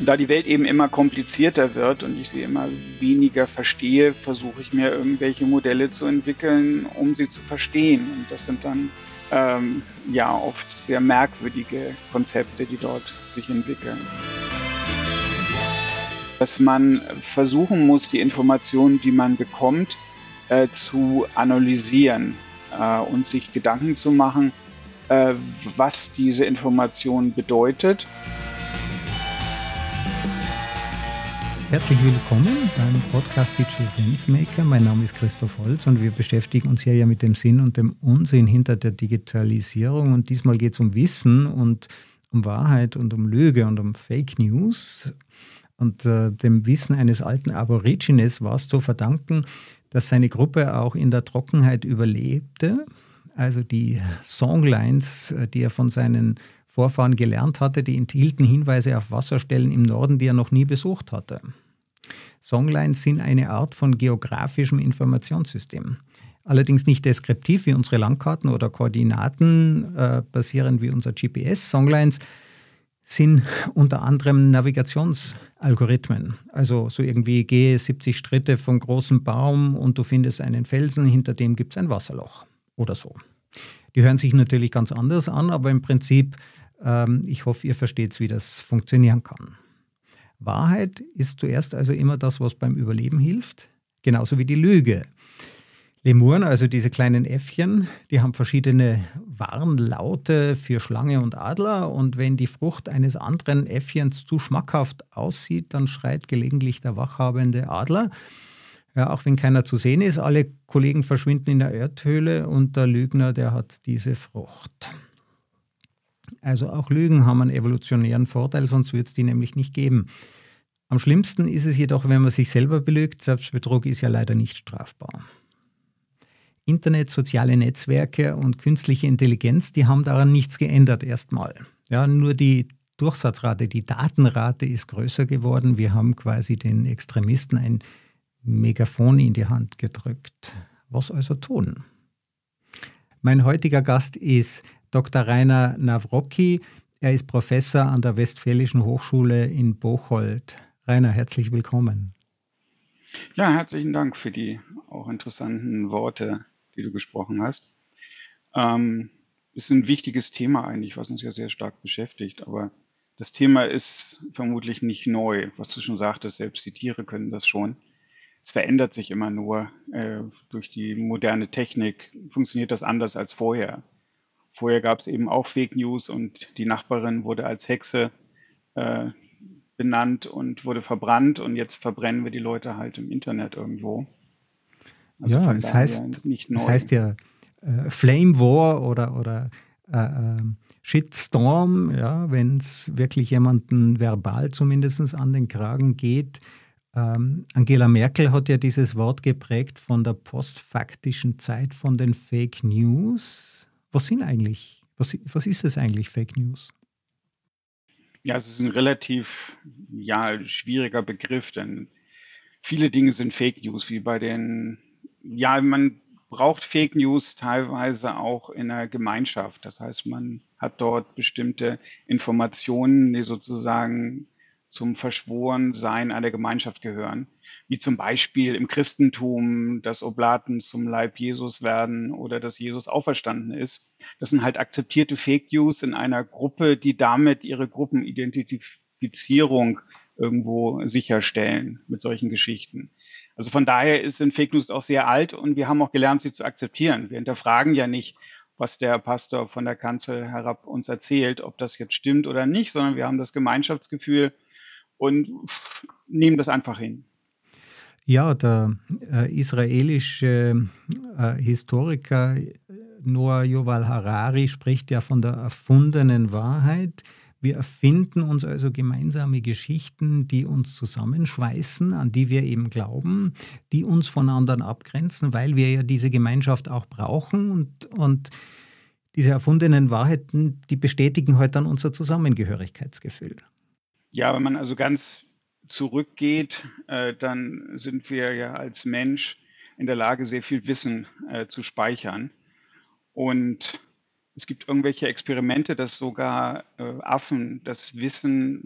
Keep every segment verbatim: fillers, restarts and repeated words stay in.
da die Welt eben immer komplizierter wird und ich sie immer weniger verstehe, versuche ich mir irgendwelche Modelle zu entwickeln, um sie zu verstehen. Und das sind dann ähm, ja oft sehr merkwürdige Konzepte, die dort sich entwickeln. Dass man versuchen muss, die Informationen, die man bekommt, äh, zu analysieren äh, und sich Gedanken zu machen, äh, was diese Information bedeutet. Herzlich willkommen beim Podcast Digital Sensemaker. Mein Name ist Christoph Holz und wir beschäftigen uns hier ja mit dem Sinn und dem Unsinn hinter der Digitalisierung. Und diesmal geht es um Wissen und um Wahrheit und um Lüge und um Fake News. Und äh, dem Wissen eines alten Aborigines war es zu verdanken, dass seine Gruppe auch in der Trockenheit überlebte. Also die Songlines, die er von seinen Vorfahren gelernt hatte, die enthielten Hinweise auf Wasserstellen im Norden, die er noch nie besucht hatte. Songlines sind eine Art von geografischem Informationssystem. Allerdings nicht deskriptiv wie unsere Landkarten oder Koordinaten, äh, basierend wie unser G P S. Songlines sind unter anderem Navigationsalgorithmen. Also so irgendwie gehe siebzig Schritte vom großen Baum und du findest einen Felsen, hinter dem gibt es ein Wasserloch oder so. Die hören sich natürlich ganz anders an, aber im Prinzip, ähm, ich hoffe, ihr versteht, wie das funktionieren kann. Wahrheit ist zuerst also immer das, was beim Überleben hilft, genauso wie die Lüge. Lemuren, also diese kleinen Äffchen, die haben verschiedene Warnlaute für Schlange und Adler und wenn die Frucht eines anderen Äffchens zu schmackhaft aussieht, dann schreit gelegentlich der wachhabende Adler. Ja, auch wenn keiner zu sehen ist, alle Kollegen verschwinden in der Erdhöhle und der Lügner, der hat diese Frucht. Also auch Lügen haben einen evolutionären Vorteil, sonst würde es die nämlich nicht geben. Am schlimmsten ist es jedoch, wenn man sich selber belügt. Selbstbetrug ist ja leider nicht strafbar. Internet, soziale Netzwerke und künstliche Intelligenz, die haben daran nichts geändert erstmal. Ja, nur die Durchsatzrate, die Datenrate ist größer geworden. Wir haben quasi den Extremisten ein Megafon in die Hand gedrückt. Was also tun? Mein heutiger Gast ist Doktor Rainer Nawrocki. Er ist Professor an der Westfälischen Hochschule in Bocholt. Rainer, herzlich willkommen. Ja, herzlichen Dank für die auch interessanten Worte, die du gesprochen hast. Ähm, ist ein wichtiges Thema eigentlich, was uns ja sehr stark beschäftigt, aber das Thema ist vermutlich nicht neu. Was du schon sagtest, selbst die Tiere können das schon. Es verändert sich immer nur. Äh, durch die moderne Technik funktioniert das anders als vorher. Vorher gab es eben auch Fake News und die Nachbarin wurde als Hexe äh, benannt und wurde verbrannt und jetzt verbrennen wir die Leute halt im Internet irgendwo. Also ja, von es daher heißt, nicht es neu. heißt ja äh, Flame War oder, oder äh, äh, Shitstorm, ja, wenn es wirklich jemanden verbal zumindest an den Kragen geht. Ähm, Angela Merkel hat ja dieses Wort geprägt von der postfaktischen Zeit von den Fake News. Was sind eigentlich, was, was ist es eigentlich, Fake News? Ja, es ist ein relativ ja, schwieriger Begriff, denn viele Dinge sind Fake News, wie bei den, ja, man braucht Fake News teilweise auch in einer Gemeinschaft. Das heißt, man hat dort bestimmte Informationen, die sozusagen zum Verschworensein einer Gemeinschaft gehören, wie zum Beispiel im Christentum, dass Oblaten zum Leib Jesus werden oder dass Jesus auferstanden ist. Das sind halt akzeptierte Fake News in einer Gruppe, die damit ihre Gruppenidentifizierung irgendwo sicherstellen mit solchen Geschichten. Also von daher sind Fake News auch sehr alt und wir haben auch gelernt, sie zu akzeptieren. Wir hinterfragen ja nicht, was der Pastor von der Kanzel herab uns erzählt, ob das jetzt stimmt oder nicht, sondern wir haben das Gemeinschaftsgefühl und nehmen das einfach hin. Ja, der äh, israelische äh, Historiker Noah Yuval Harari spricht ja von der erfundenen Wahrheit. Wir erfinden uns also gemeinsame Geschichten, die uns zusammenschweißen, an die wir eben glauben, die uns von anderen abgrenzen, weil wir ja diese Gemeinschaft auch brauchen. Und, und diese erfundenen Wahrheiten, die bestätigen heute dann unser Zusammengehörigkeitsgefühl. Ja, wenn man also ganz zurückgeht, äh, dann sind wir ja als Mensch in der Lage, sehr viel Wissen äh, zu speichern. Und es gibt irgendwelche Experimente, dass sogar äh, Affen das Wissen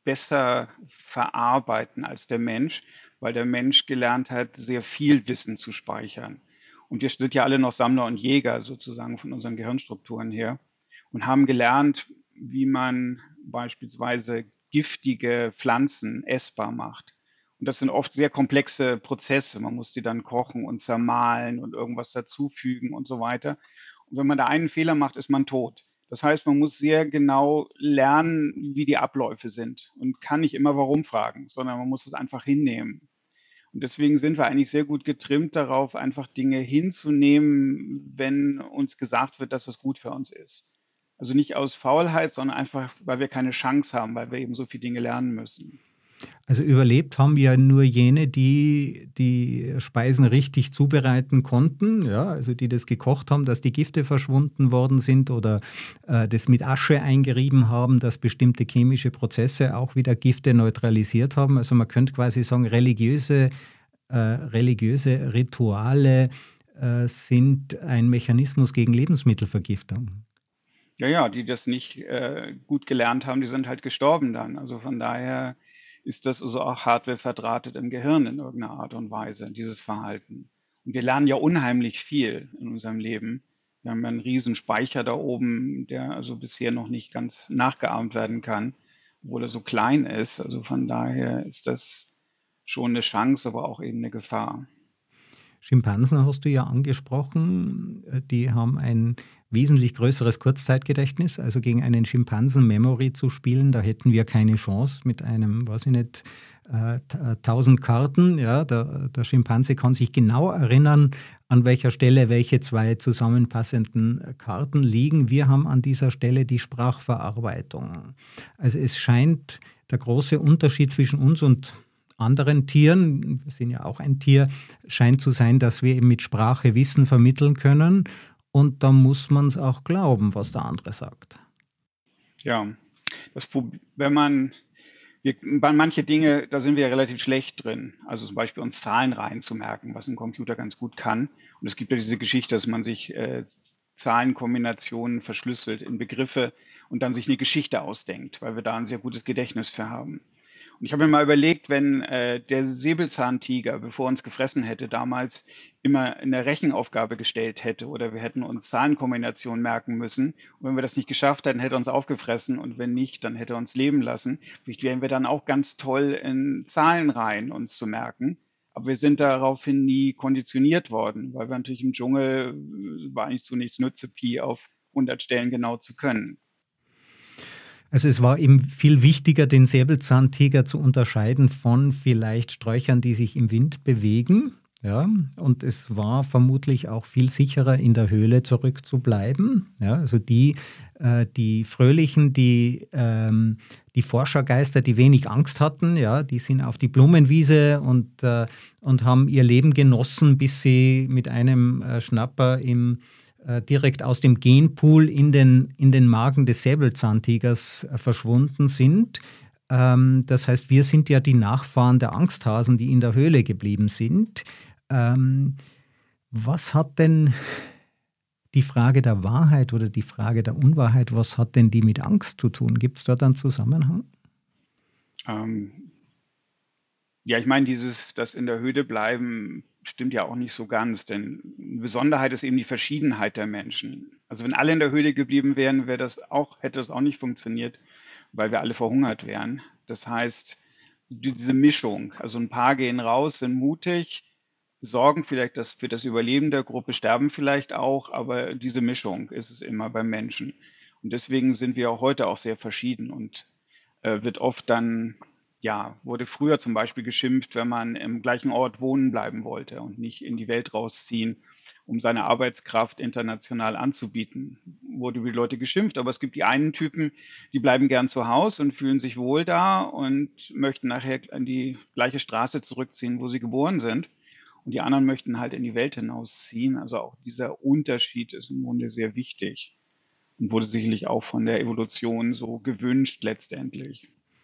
besser verarbeiten als der Mensch, weil der Mensch gelernt hat, sehr viel Wissen zu speichern. Und wir sind ja alle noch Sammler und Jäger sozusagen von unseren Gehirnstrukturen her und haben gelernt, wie man beispielsweise giftige Pflanzen essbar macht. Und das sind oft sehr komplexe Prozesse. Man muss die dann kochen und zermahlen und irgendwas dazufügen und so weiter. Und wenn man da einen Fehler macht, ist man tot. Das heißt, man muss sehr genau lernen, wie die Abläufe sind und kann nicht immer warum fragen, sondern man muss es einfach hinnehmen. Und deswegen sind wir eigentlich sehr gut getrimmt darauf, einfach Dinge hinzunehmen, wenn uns gesagt wird, dass das gut für uns ist. Also nicht aus Faulheit, sondern einfach, weil wir keine Chance haben, weil wir eben so viele Dinge lernen müssen. Also überlebt haben ja nur jene, die die Speisen richtig zubereiten konnten, ja, also die das gekocht haben, dass die Gifte verschwunden worden sind oder äh, das mit Asche eingerieben haben, dass bestimmte chemische Prozesse auch wieder Gifte neutralisiert haben. Also man könnte quasi sagen, religiöse, äh, religiöse Rituale äh, sind ein Mechanismus gegen Lebensmittelvergiftung. Ja, ja, die das nicht äh, gut gelernt haben, die sind halt gestorben dann. Also von daher ist das also auch Hardware verdrahtet im Gehirn in irgendeiner Art und Weise, dieses Verhalten. Und wir lernen ja unheimlich viel in unserem Leben. Wir haben ja einen riesen Speicher da oben, der also bisher noch nicht ganz nachgeahmt werden kann, obwohl er so klein ist. Also von daher ist das schon eine Chance, aber auch eben eine Gefahr. Schimpansen hast du ja angesprochen, äh, die haben ein wesentlich größeres Kurzzeitgedächtnis. Also gegen einen Schimpansen Memory zu spielen, da hätten wir keine Chance mit einem, weiß ich nicht, äh, tausend Karten. Ja, der, der Schimpanse kann sich genau erinnern, an welcher Stelle welche zwei zusammenpassenden Karten liegen. Wir haben an dieser Stelle die Sprachverarbeitung. Also es scheint der große Unterschied zwischen uns und anderen Tieren, wir sind ja auch ein Tier, scheint zu sein, dass wir eben mit Sprache Wissen vermitteln können. Und da muss man es auch glauben, was der andere sagt. Ja, das, Prob- wenn man, wir, bei manche Dinge, da sind wir ja relativ schlecht drin. Also zum Beispiel uns Zahlen reinzumerken, was ein Computer ganz gut kann. Und es gibt ja diese Geschichte, dass man sich äh, Zahlenkombinationen verschlüsselt in Begriffe und dann sich eine Geschichte ausdenkt, weil wir da ein sehr gutes Gedächtnis für haben. Und ich habe mir mal überlegt, wenn äh, der Säbelzahntiger, bevor er uns gefressen hätte, damals immer eine Rechenaufgabe gestellt hätte oder wir hätten uns Zahlenkombinationen merken müssen. Und wenn wir das nicht geschafft hätten, hätte er uns aufgefressen und wenn nicht, dann hätte er uns leben lassen. Vielleicht wären wir dann auch ganz toll in Zahlenreihen uns zu merken. Aber wir sind daraufhin nie konditioniert worden, weil wir natürlich im Dschungel äh, war eigentlich zunächst Nütze, Pi auf hundert Stellen genau zu können. Also es war eben viel wichtiger, den Säbelzahntiger zu unterscheiden von vielleicht Sträuchern, die sich im Wind bewegen. Ja, und es war vermutlich auch viel sicherer, in der Höhle zurückzubleiben. Ja, also die, äh, die Fröhlichen, die, ähm, die Forschergeister, die wenig Angst hatten, ja, die sind auf die Blumenwiese und, äh, und haben ihr Leben genossen, bis sie mit einem äh, Schnapper im äh, direkt aus dem Genpool in den, in den Magen des Säbelzahntigers äh, verschwunden sind. Ähm, das heißt, wir sind ja die Nachfahren der Angsthasen, die in der Höhle geblieben sind. Ähm, was hat denn die Frage der Wahrheit oder die Frage der Unwahrheit, was hat denn die mit Angst zu tun? Gibt es dort einen Zusammenhang? Ähm, ja, ich meine, dieses, das in der Höhle bleiben, stimmt ja auch nicht so ganz, denn eine Besonderheit ist eben die Verschiedenheit der Menschen. Also wenn alle in der Höhle geblieben wären, wäre das auch, hätte das auch nicht funktioniert, weil wir alle verhungert wären. Das heißt, die- diese Mischung, also ein paar gehen raus, sind mutig, sorgen vielleicht das, für das Überleben der Gruppe, sterben vielleicht auch, aber diese Mischung ist es immer beim Menschen. Und deswegen sind wir auch heute auch sehr verschieden und äh, wird oft dann, ja, wurde früher zum Beispiel geschimpft, wenn man im gleichen Ort wohnen bleiben wollte und nicht in die Welt rausziehen, um seine Arbeitskraft international anzubieten. Wurde über die Leute geschimpft, aber es gibt die einen Typen, die bleiben gern zu Hause und fühlen sich wohl da und möchten nachher an die gleiche Straße zurückziehen, wo sie geboren sind. Und die anderen möchten halt in die Welt hinausziehen. Also auch dieser Unterschied ist im Grunde sehr wichtig und wurde sicherlich auch von der Evolution so gewünscht letztendlich.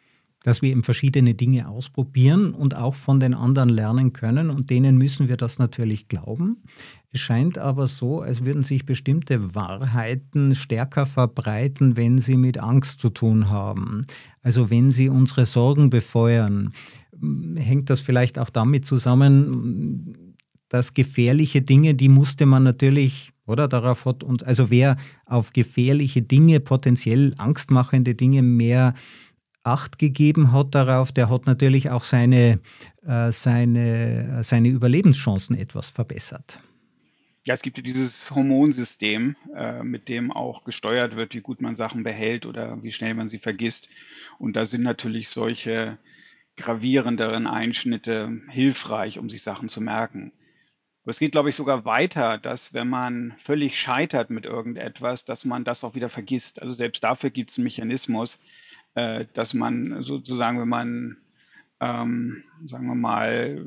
dass wir eben verschiedene Dinge ausprobieren und auch von den anderen lernen können. Und denen müssen wir das natürlich glauben. Es scheint aber so, als würden sich bestimmte Wahrheiten stärker verbreiten, wenn sie mit Angst zu tun haben. Also wenn sie unsere Sorgen befeuern. Hängt das vielleicht auch damit zusammen, dass gefährliche Dinge, die musste man natürlich, oder darauf hat uns, also wer auf gefährliche Dinge, potenziell angstmachende Dinge mehr Acht gegeben hat darauf, der hat natürlich auch seine, äh, seine, seine Überlebenschancen etwas verbessert. Ja, es gibt ja dieses Hormonsystem, äh, mit dem auch gesteuert wird, wie gut man Sachen behält oder wie schnell man sie vergisst. Und da sind natürlich solche gravierenderen Einschnitte hilfreich, um sich Sachen zu merken. Aber es geht, glaube ich, sogar weiter, dass wenn man völlig scheitert mit irgendetwas, dass man das auch wieder vergisst. Also selbst dafür gibt es einen Mechanismus, äh, dass man sozusagen, wenn man, ähm, sagen wir mal,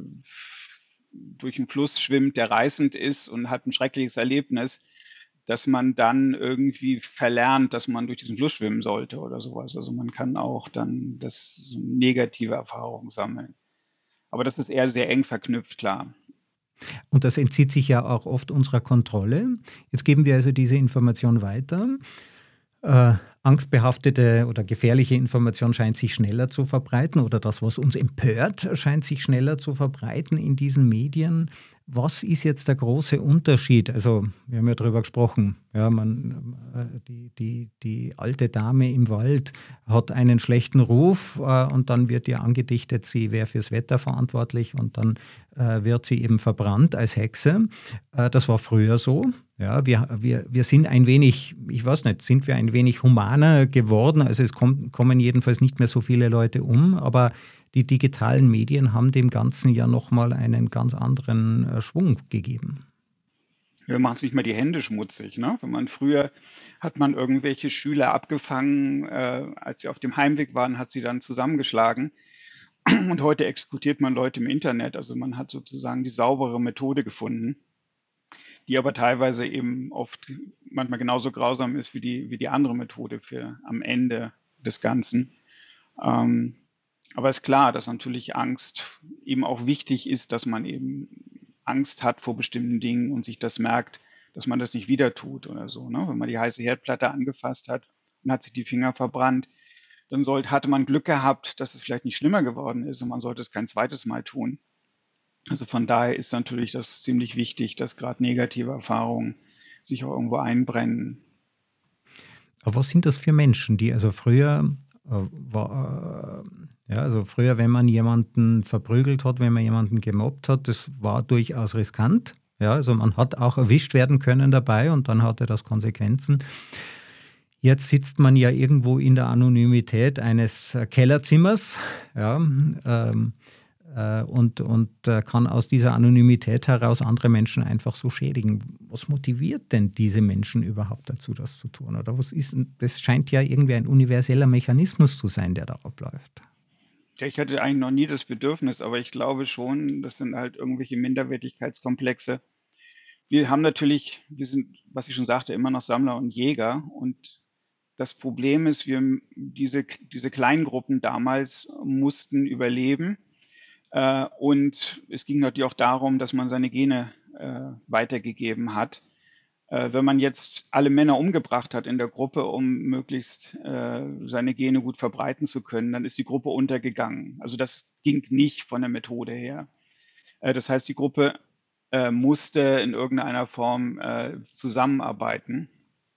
durch einen Fluss schwimmt, der reißend ist und hat ein schreckliches Erlebnis, dass man dann irgendwie verlernt, dass man durch diesen Fluss schwimmen sollte oder sowas. Also man kann auch dann das so negative Erfahrungen sammeln. Aber das ist eher sehr eng verknüpft, klar. Und das entzieht sich ja auch oft unserer Kontrolle. Jetzt geben wir also diese Information weiter. Äh, angstbehaftete oder gefährliche Information scheint sich schneller zu verbreiten oder das, was uns empört, scheint sich schneller zu verbreiten in diesen Medien. Was ist jetzt der große Unterschied? Also wir haben ja darüber gesprochen, ja, man, die, die, die alte Dame im Wald hat einen schlechten Ruf äh, und dann wird ihr angedichtet, sie wäre fürs Wetter verantwortlich und dann äh, wird sie eben verbrannt als Hexe. Äh, das war früher so. Ja, wir, wir, wir sind ein wenig, ich weiß nicht, sind wir ein wenig humaner geworden? Also es kommt, kommen jedenfalls nicht mehr so viele Leute um, aber die digitalen Medien haben dem Ganzen ja nochmal einen ganz anderen äh, Schwung gegeben. Wir machen es nicht mehr die Hände schmutzig. Ne? Wenn man früher hat man irgendwelche Schüler abgefangen, äh, als sie auf dem Heimweg waren, hat sie dann zusammengeschlagen. Und heute exekutiert man Leute im Internet. Also man hat sozusagen die saubere Methode gefunden, die aber teilweise eben oft manchmal genauso grausam ist wie die, wie die andere Methode für am Ende des Ganzen. Ähm, aber es ist klar, dass natürlich Angst eben auch wichtig ist, dass man eben Angst hat vor bestimmten Dingen und sich das merkt, dass man das nicht wieder tut oder so. Ne? Wenn man die heiße Herdplatte angefasst hat und hat sich die Finger verbrannt, dann sollte, hatte man Glück gehabt, dass es vielleicht nicht schlimmer geworden ist und man sollte es kein zweites Mal tun. Also von daher ist natürlich das ziemlich wichtig, dass gerade negative Erfahrungen sich auch irgendwo einbrennen. Aber was sind das für Menschen, die also früher, äh, war, äh, ja, also früher, wenn man jemanden verprügelt hat, wenn man jemanden gemobbt hat, das war durchaus riskant. Ja, also man hat auch erwischt werden können dabei und dann hatte das Konsequenzen. Jetzt sitzt man ja irgendwo in der Anonymität eines Kellerzimmers, ja, ähm, Und, und kann aus dieser Anonymität heraus andere Menschen einfach so schädigen. Was motiviert denn diese Menschen überhaupt dazu, das zu tun? Oder was ist, das scheint ja irgendwie ein universeller Mechanismus zu sein, der da abläuft. Ja, ich hatte eigentlich noch nie das Bedürfnis, aber ich glaube schon, das sind halt irgendwelche Minderwertigkeitskomplexe. Wir haben natürlich, wir sind, was ich schon sagte, immer noch Sammler und Jäger. Und das Problem ist, wir diese, diese Kleingruppen damals mussten überleben. Äh, und es ging natürlich auch darum, dass man seine Gene äh, weitergegeben hat. Äh, wenn man jetzt alle Männer umgebracht hat in der Gruppe, um möglichst äh, seine Gene gut verbreiten zu können, dann ist die Gruppe untergegangen. Also das ging nicht von der Methode her. Äh, das heißt, die Gruppe äh, musste in irgendeiner Form äh, zusammenarbeiten.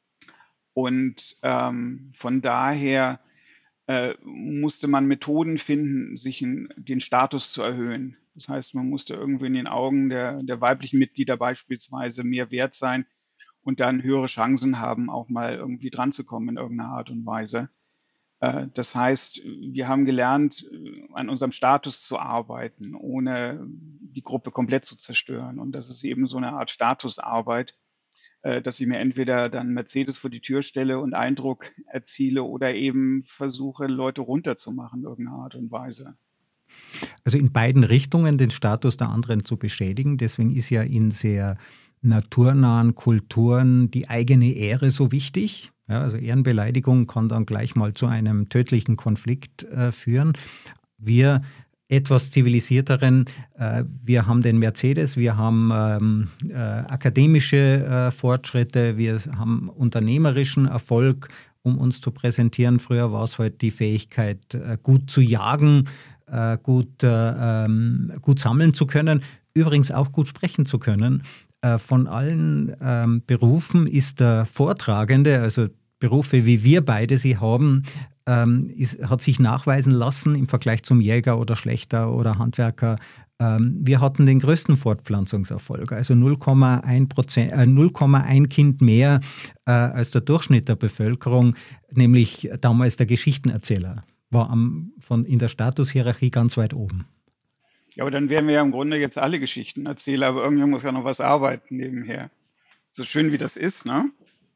Und ähm, von daher äh, musste man Methoden finden, sich in, den Status zu erhöhen. Das heißt, man musste irgendwie in den Augen der, der weiblichen Mitglieder beispielsweise mehr wert sein und dann höhere Chancen haben, auch mal irgendwie dran zu kommen in irgendeiner Art und Weise. Äh, das heißt, wir haben gelernt, an unserem Status zu arbeiten, ohne die Gruppe komplett zu zerstören. Und das ist eben so eine Art Statusarbeit, dass ich mir entweder dann Mercedes vor die Tür stelle und Eindruck erziele oder eben versuche, Leute runterzumachen in irgendeiner Art und Weise. Also in beiden Richtungen den Status der anderen zu beschädigen. Deswegen ist ja in sehr naturnahen Kulturen die eigene Ehre so wichtig. Ja, also Ehrenbeleidigung kann dann gleich mal zu einem tödlichen Konflikt äh, führen. Wir etwas zivilisierteren, äh, wir haben den Mercedes, wir haben ähm, äh, akademische äh, Fortschritte, wir haben unternehmerischen Erfolg, um uns zu präsentieren. Früher war es halt die Fähigkeit, äh, gut zu jagen, äh, gut, äh, ähm, gut sammeln zu können, übrigens auch gut sprechen zu können. Äh, von allen ähm, Berufen ist der Vortragende, also Berufe wie wir beide sie haben, ähm, ist, hat sich nachweisen lassen im Vergleich zum Jäger oder Schlächter oder Handwerker. Ähm, wir hatten den größten Fortpflanzungserfolg, also null Komma eins Prozent, äh, null Komma eins Kind mehr äh, als der Durchschnitt der Bevölkerung, nämlich damals der Geschichtenerzähler, war am, von, in der Statushierarchie ganz weit oben. Ja, aber dann wären wir ja im Grunde jetzt alle Geschichtenerzähler, aber irgendjemand muss ja noch was arbeiten nebenher. So schön wie das ist, ne?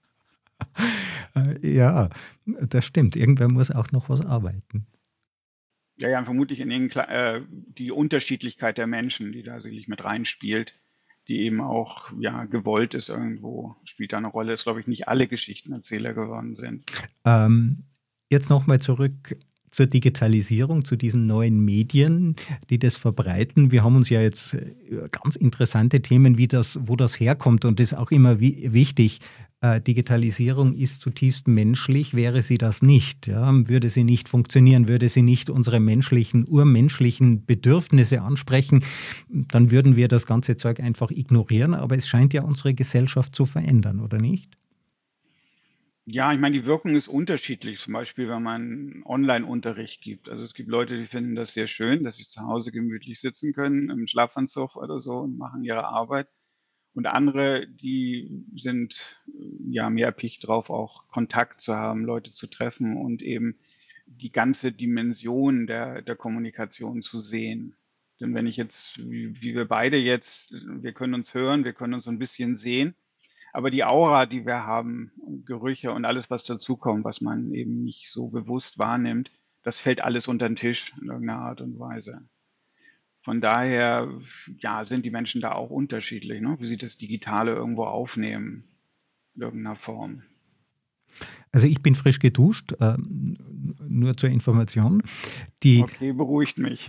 Äh, ja, das stimmt. Irgendwer muss auch noch was arbeiten. Ja, ja, vermutlich in den, Kle- äh, die Unterschiedlichkeit der Menschen, die da sicherlich mit reinspielt, die eben auch ja gewollt ist irgendwo, spielt da eine Rolle. Ist, glaube ich, nicht alle Geschichtenerzähler geworden sind. Ähm, jetzt nochmal zurück zur Digitalisierung, zu diesen neuen Medien, die das verbreiten. Wir haben uns ja jetzt äh, ganz interessante Themen, wie das, wo das herkommt, und das ist auch immer wi- wichtig. Äh, Digitalisierung ist zutiefst menschlich. Wäre sie das nicht, ja, würde sie nicht funktionieren, würde sie nicht unsere menschlichen, urmenschlichen Bedürfnisse ansprechen, dann würden wir das ganze Zeug einfach ignorieren. Aber es scheint ja unsere Gesellschaft zu verändern, oder nicht? Ja, ich meine, die Wirkung ist unterschiedlich, zum Beispiel, wenn man Online-Unterricht gibt. Also es gibt Leute, die finden das sehr schön, dass sie zu Hause gemütlich sitzen können, im Schlafanzug oder so und machen ihre Arbeit. Und andere, die sind äh, ja mehr erpicht drauf, auch Kontakt zu haben, Leute zu treffen und eben die ganze Dimension der, der Kommunikation zu sehen. Denn wenn ich jetzt, wie, wie wir beide jetzt, wir können uns hören, wir können uns so ein bisschen sehen, aber die Aura, die wir haben, Gerüche und alles, was dazukommt, was man eben nicht so bewusst wahrnimmt, das fällt alles unter den Tisch in irgendeiner Art und Weise. Von daher, ja, sind die Menschen da auch unterschiedlich, ne? Wie sie das Digitale irgendwo aufnehmen, in irgendeiner Form. Also ich bin frisch geduscht, äh, nur zur Information. Die, Okay, beruhigt mich.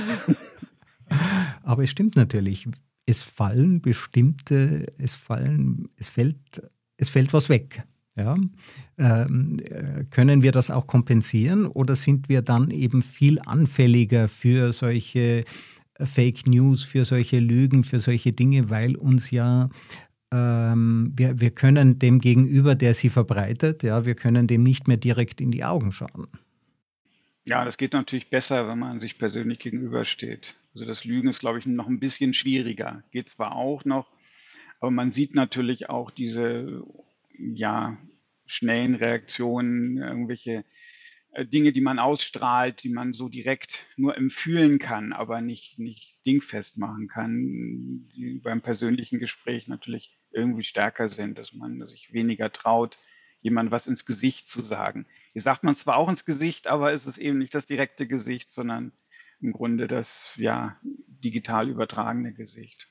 aber es stimmt natürlich, es fallen bestimmte, es fallen, es fällt, es fällt was weg. Ja? Ähm, äh, können wir das auch kompensieren oder sind wir dann eben viel anfälliger für solche Fake News, für solche Lügen, für solche Dinge, weil uns ja ähm, wir, wir können dem Gegenüber, der sie verbreitet, ja, wir können dem nicht mehr direkt in die Augen schauen. Ja, das geht natürlich besser, wenn man sich persönlich gegenübersteht. Also das Lügen ist, glaube ich, noch ein bisschen schwieriger. Geht zwar auch noch, aber man sieht natürlich auch diese, ja, schnellen Reaktionen, irgendwelche äh, Dinge, die man ausstrahlt, die man so direkt nur empfühlen kann, aber nicht, nicht dingfest machen kann, die beim persönlichen Gespräch natürlich irgendwie stärker sind, dass man sich weniger traut, jemand was ins Gesicht zu sagen. Hier sagt man zwar auch ins Gesicht, aber es ist eben nicht das direkte Gesicht, sondern im Grunde das ja digital übertragene Gesicht.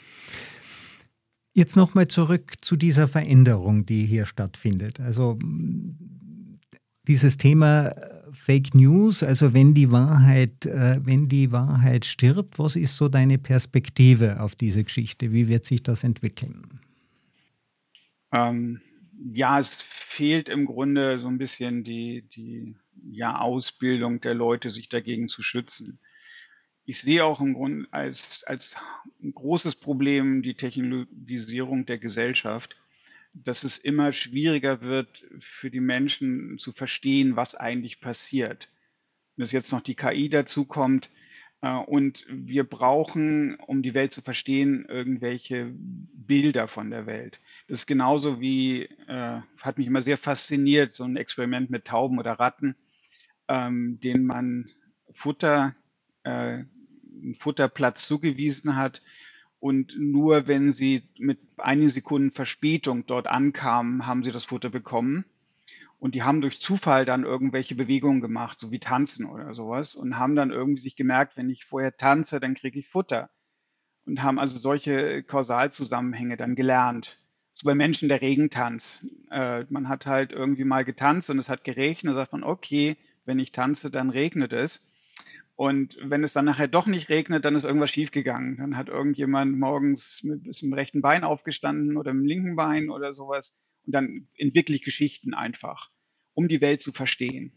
Jetzt nochmal zurück zu dieser Veränderung, die hier stattfindet. Also dieses Thema äh, Fake News, also wenn die Wahrheit, äh, wenn die Wahrheit stirbt, was ist so deine Perspektive auf diese Geschichte? Wie wird sich das entwickeln? Ähm, ja, es fehlt im Grunde so ein bisschen die, die ja, Ausbildung der Leute, sich dagegen zu schützen. Ich sehe auch im Grunde als, als ein großes Problem die Technologisierung der Gesellschaft, dass es immer schwieriger wird für die Menschen zu verstehen, was eigentlich passiert. Dass jetzt noch die K I dazukommt, äh, und wir brauchen, um die Welt zu verstehen, irgendwelche Bilder von der Welt. Das ist genauso wie, äh, hat mich immer sehr fasziniert, so ein Experiment mit Tauben oder Ratten, ähm, denen man Futter, äh, 'n Futterplatz zugewiesen hat und nur wenn sie mit einigen Sekunden Verspätung dort ankamen, haben sie das Futter bekommen. Und die haben durch Zufall dann irgendwelche Bewegungen gemacht, so wie Tanzen oder sowas, und haben dann irgendwie sich gemerkt, wenn ich vorher tanze, dann kriege ich Futter. Und haben also solche Kausalzusammenhänge dann gelernt. So bei Menschen der Regentanz. Äh, man hat halt irgendwie mal getanzt und es hat geregnet, da sagt man: „Okay, wenn ich tanze, dann regnet es.“ Und wenn es dann nachher doch nicht regnet, dann ist irgendwas schiefgegangen. Dann hat irgendjemand morgens mit ist mit'm rechten Bein aufgestanden oder mit'm linken Bein oder so was. Und dann entwickle ich Geschichten einfach, um die Welt zu verstehen.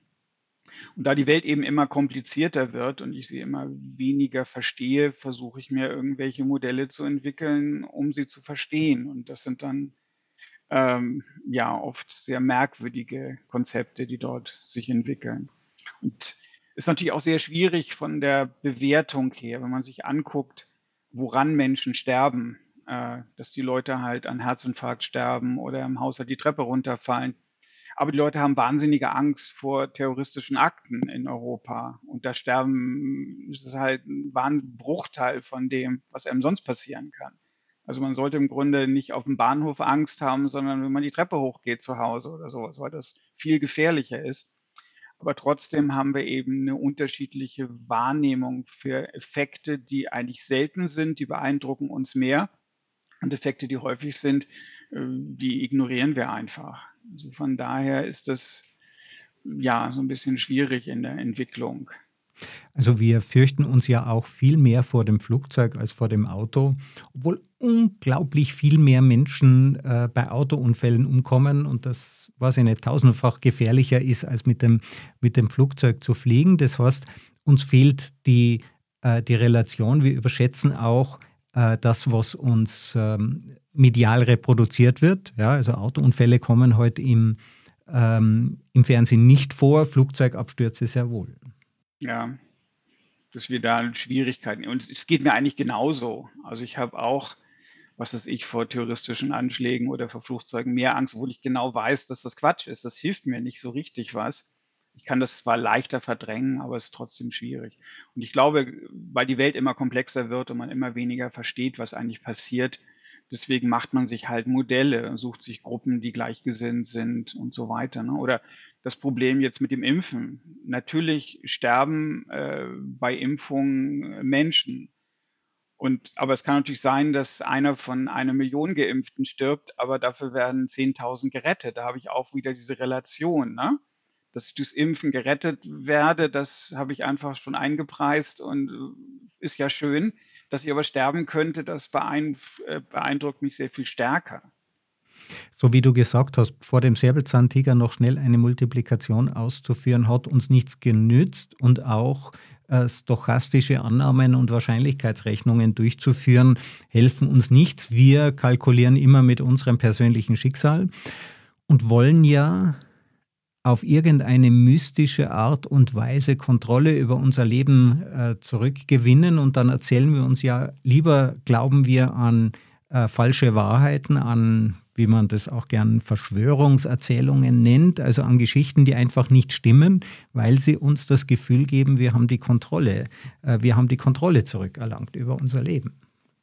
Und da die Welt eben immer komplizierter wird und ich sie immer weniger verstehe, versuche ich mir irgendwelche Modelle zu entwickeln, um sie zu verstehen. Und das sind dann, ähm, ja, oft sehr merkwürdige Konzepte, die dort sich entwickeln. Und ist natürlich auch sehr schwierig von der Bewertung her, wenn man sich anguckt, woran Menschen sterben, äh, dass die Leute halt an Herzinfarkt sterben oder im Haushalt die Treppe runterfallen. Aber die Leute haben wahnsinnige Angst vor terroristischen Akten in Europa. Und da sterben das ist halt 'n war 'n Bruchteil von dem, was einem sonst passieren kann. Also, man sollte im Grunde nicht aufm Bahnhof Angst haben, sondern wenn man die Treppe hochgeht zu Hause oder so was, weil das viel gefährlicher ist. Aber trotzdem haben wir eben 'ne unterschiedliche Wahrnehmung für Effekte, die eigentlich selten sind, die beeindrucken uns mehr. Und Effekte, die häufig sind, äh, die ignorieren wir einfach. Also, von daher ist das, ja, so 'n bisschen schwierig in der Entwicklung. Also, wir fürchten uns ja auch viel mehr vor dem Flugzeug als vor dem Auto, obwohl unglaublich viel mehr Menschen, äh, bei Autounfällen umkommen und das, weiß ich nicht, tausendfach gefährlicher ist, als mit dem mit dem Flugzeug zu fliegen. Das heißt, uns fehlt die äh, die Relation. Wir überschätzen auch, äh, das, was uns, ähm, medial reproduziert wird. Ja, also Autounfälle kommen heute im ähm, im Fernsehen nicht vor, Flugzeugabstürze sehr wohl. Ja, dass wir da Schwierigkeiten und es geht mir eigentlich genauso. Also, ich habe auch, was weiß ich, vor terroristischen Anschlägen oder vor Flugzeugen mehr Angst, obwohl ich genau weiß, dass das Quatsch ist. Das hilft mir nicht so richtig was. Ich kann das zwar leichter verdrängen, aber es ist trotzdem schwierig. Und ich glaube, weil die Welt immer komplexer wird und man immer weniger versteht, was eigentlich passiert, deswegen macht man sich halt Modelle und sucht sich Gruppen, die gleichgesinnt sind und so weiter, ne? Oder das Problem jetzt mit dem Impfen. Natürlich sterben, äh, bei Impfungen Menschen. Und aber es kann natürlich sein, dass einer von einer Million Geimpften stirbt, aber dafür werden zehntausend gerettet. Da habe ich auch wieder diese Relation, ne? Dass ich durchs Impfen gerettet werde, das habe ich einfach schon eingepreist und, äh, ist ja schön. Dass ich aber sterben könnte, das beeinf äh, beeindruckt mich sehr viel stärker. So wie du gesagt hast, vor dem Säbelzahntiger noch schnell eine Multiplikation auszuführen, hat uns nichts genützt und auch äh, stochastische Annahmen und Wahrscheinlichkeitsrechnungen durchzuführen, helfen uns nichts. Wir kalkulieren immer mit unserem persönlichen Schicksal und wollen ja auf irgendeine mystische Art und Weise Kontrolle über unser Leben äh, zurückgewinnen und dann erzählen wir uns ja, lieber glauben wir an äh, falsche Wahrheiten, an, wie man das auch gern Verschwörungserzählungen nennt, also an Geschichten, die einfach nicht stimmen, weil sie uns das Gefühl geben, wir haben die Kontrolle, äh, wir haben die Kontrolle zurückerlangt über unser Leben.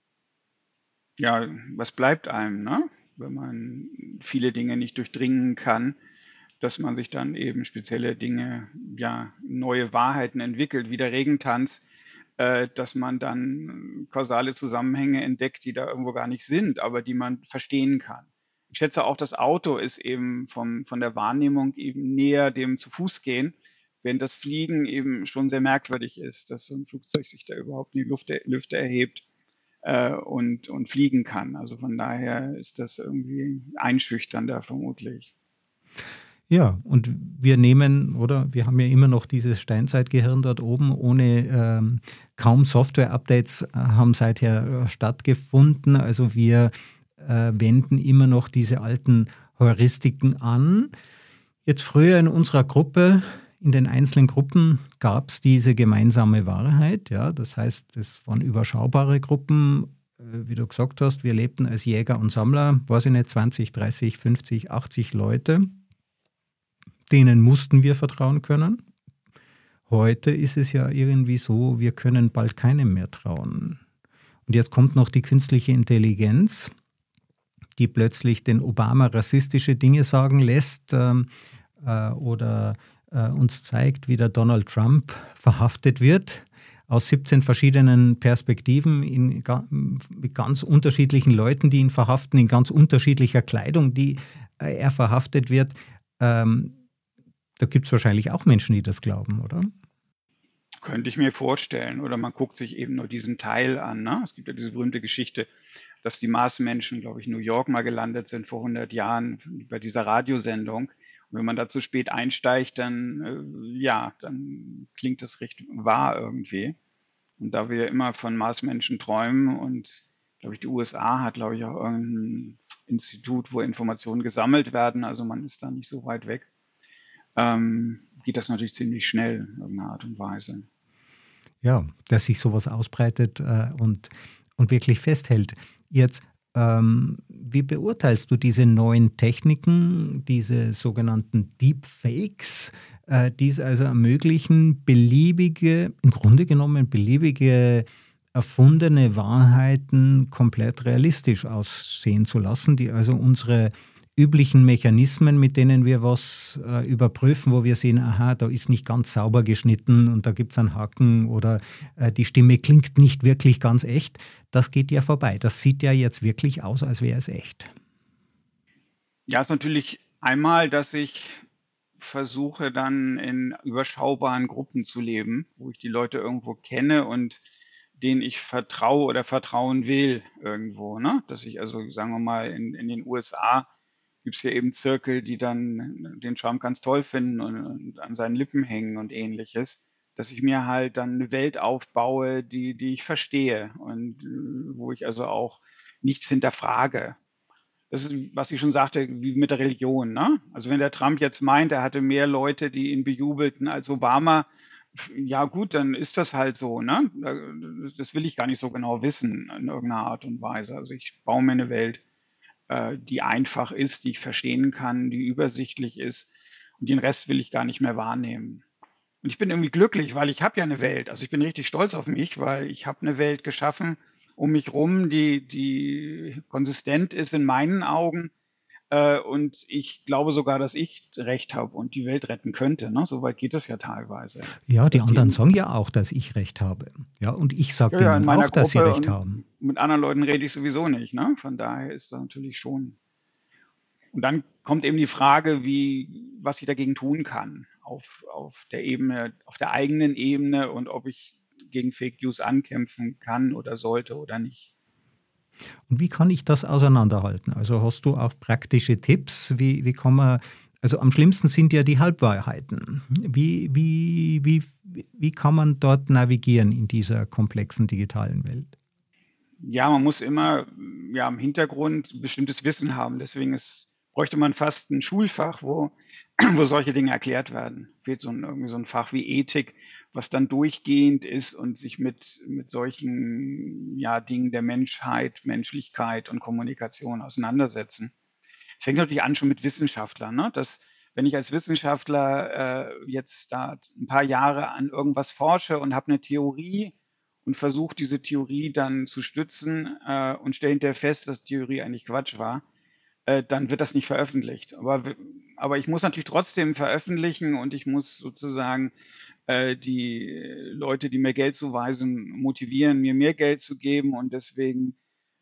Ja, was bleibt einem, ne? Wenn man viele Dinge nicht durchdringen kann, dass man sich dann eben spezielle Dinge, ja, neue Wahrheiten entwickelt, wie der Regentanz, äh, dass man dann kausale Zusammenhänge entdeckt, die da irgendwo gar nicht sind, aber die man verstehen kann. Ich schätze auch, das Auto ist eben vom von der Wahrnehmung eben näher dem Zu-Fuß-Gehen, während das Fliegen eben schon sehr merkwürdig ist, dass so 'n Flugzeug sich da überhaupt in die Luft er Lüfte erhebt, äh, und und fliegen kann. Also, von daher ist das irgendwie einschüchternder vermutlich. Ja, und wir nehmen oder wir haben ja immer noch dieses Steinzeitgehirn dort oben ohne ähm, kaum Software-Updates äh, haben seither äh, stattgefunden. Also wir äh, wenden immer noch diese alten Heuristiken an. Jetzt früher in unserer Gruppe, in den einzelnen Gruppen gab es diese gemeinsame Wahrheit. Ja, das heißt, das waren überschaubare Gruppen. Äh, Wie du gesagt hast, wir lebten als Jäger und Sammler, weiß ich nicht, zwanzig, dreißig, fünfzig, achtzig Leute. Denen mussten wir vertrauen können. Heute ist es ja irgendwie so, wir können bald keinem mehr trauen. Und jetzt kommt noch die künstliche Intelligenz, die plötzlich den Obama rassistische Dinge sagen lässt ähm, äh, oder äh, uns zeigt, wie der Donald Trump verhaftet wird, aus siebzehn verschiedenen Perspektiven, in, mit ganz unterschiedlichen Leuten, die ihn verhaften, in ganz unterschiedlicher Kleidung, die äh, er verhaftet wird. Ähm, da gibt es wahrscheinlich auch Menschen, die das glauben, oder? Könnte ich mir vorstellen. Oder man guckt sich eben nur diesen Teil an. Ne? Es gibt ja diese berühmte Geschichte, dass die Marsmenschen, glaube ich, in New York mal gelandet sind vor hundert Jahren bei dieser Radiosendung. Und wenn man da zu spät einsteigt, dann, äh, ja, dann klingt das recht wahr irgendwie. Und da wir immer von Marsmenschen träumen und, glaube ich, die U S A hat, glaube ich, auch irgendein Institut, wo Informationen gesammelt werden, also man ist da nicht so weit weg, ähm, geht das natürlich ziemlich schnell in irgendeiner Art und Weise. Ja, dass sich sowas ausbreitet äh, und, und wirklich festhält. Jetzt, ähm, wie beurteilst du diese neuen Techniken, diese sogenannten Deepfakes, äh, die es also ermöglichen, beliebige, im Grunde genommen beliebige erfundene Wahrheiten komplett realistisch aussehen zu lassen, die also unsere üblichen Mechanismen, mit denen wir was äh, überprüfen, wo wir sehen, aha, da ist nicht ganz sauber geschnitten und da gibt es einen Haken oder äh, die Stimme klingt nicht wirklich ganz echt, das geht ja vorbei. Das sieht ja jetzt wirklich aus, als wäre es echt. Ja, ist natürlich einmal, dass ich versuche dann in überschaubaren Gruppen zu leben, wo ich die Leute irgendwo kenne und denen ich vertraue oder vertrauen will irgendwo. Ne? Dass ich also, sagen wir mal, in, in den U S A gibt es ja eben Zirkel, die dann den Trump ganz toll finden und, und an seinen Lippen hängen und ähnliches. Dass ich mir halt dann eine Welt aufbaue, die, die ich verstehe und äh, wo ich also auch nichts hinterfrage. Das ist, was ich schon sagte, wie mit der Religion. Ne? Also wenn der Trump jetzt meint, er hatte mehr Leute, die ihn bejubelten als Obama, ja gut, dann ist das halt so. Ne? Das will ich gar nicht so genau wissen in irgendeiner Art und Weise. Also ich baue mir eine Welt, äh, die einfach ist, die ich verstehen kann, die übersichtlich ist. Und den Rest will ich gar nicht mehr wahrnehmen. Und ich bin irgendwie glücklich, weil ich habe ja eine Welt. Also ich bin richtig stolz auf mich, weil ich habe eine Welt geschaffen um mich rum, die, die konsistent ist in meinen Augen. Äh, und ich glaube sogar, dass ich recht habe und die Welt retten könnte. Ne? So weit geht es ja teilweise. Ja, die Dass die anderen eben, sagen ja auch, dass ich recht habe. Ja, und ich ja, sage ja, in denen meiner auch, dass sie Gruppe recht und haben. mit anderen Leuten rede ich sowieso nicht. Ne? Von daher ist das natürlich schon. Und dann kommt eben die Frage, wie, was ich dagegen tun kann auf, auf der Ebene, auf der eigenen Ebene und ob ich gegen Fake News ankämpfen kann oder sollte oder nicht. Und wie kann ich das auseinanderhalten? Also hast du auch praktische Tipps? Wie, wie kann man, also am schlimmsten sind ja die Halbwahrheiten. Wie, wie, wie, wie kann man dort navigieren in dieser komplexen digitalen Welt? Ja, man muss immer ja, im Hintergrund bestimmtes Wissen haben. Deswegen ist, bräuchte man fast ein Schulfach, wo, wo solche Dinge erklärt werden. Fehlt so ein, irgendwie so ein Fach wie Ethik, was dann durchgehend ist und sich mit, mit solchen ja, Dingen der Menschheit, Menschlichkeit und Kommunikation auseinandersetzen. Es fängt natürlich an schon mit Wissenschaftlern, ne? Dass, wenn ich als Wissenschaftler äh, jetzt da ein paar Jahre an irgendwas forsche und habe eine Theorie und versuche diese Theorie dann zu stützen äh, und stelle hinterher fest, dass die Theorie eigentlich Quatsch war, äh, dann wird das nicht veröffentlicht. Aber, aber ich muss natürlich trotzdem veröffentlichen und ich muss sozusagen äh, die Leute, die mir Geld zuweisen, motivieren, mir mehr Geld zu geben und deswegen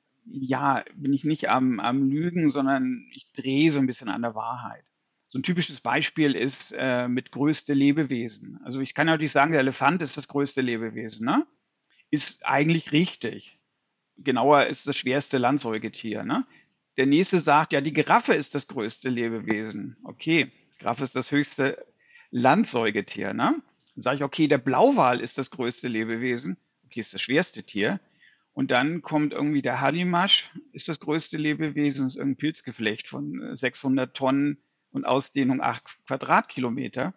ja, bin ich nicht am, am Lügen, sondern ich drehe so ein bisschen an der Wahrheit. So ein typisches Beispiel ist äh, mit größte Lebewesen. Also ich kann natürlich sagen, der Elefant ist das größte Lebewesen, ne? Ist eigentlich richtig. Genauer ist das schwerste Landsäugetier, ne? Der nächste sagt, ja, die Giraffe ist das größte Lebewesen. Okay, Giraffe ist das höchste Landsäugetier, ne? Dann sage ich, okay, der Blauwal ist das größte Lebewesen. Okay, ist das schwerste Tier. Und dann kommt irgendwie der Hallimasch, ist das größte Lebewesen, ist irgendein Pilzgeflecht von äh, sechshundert Tonnen und Ausdehnung acht Quadratkilometer.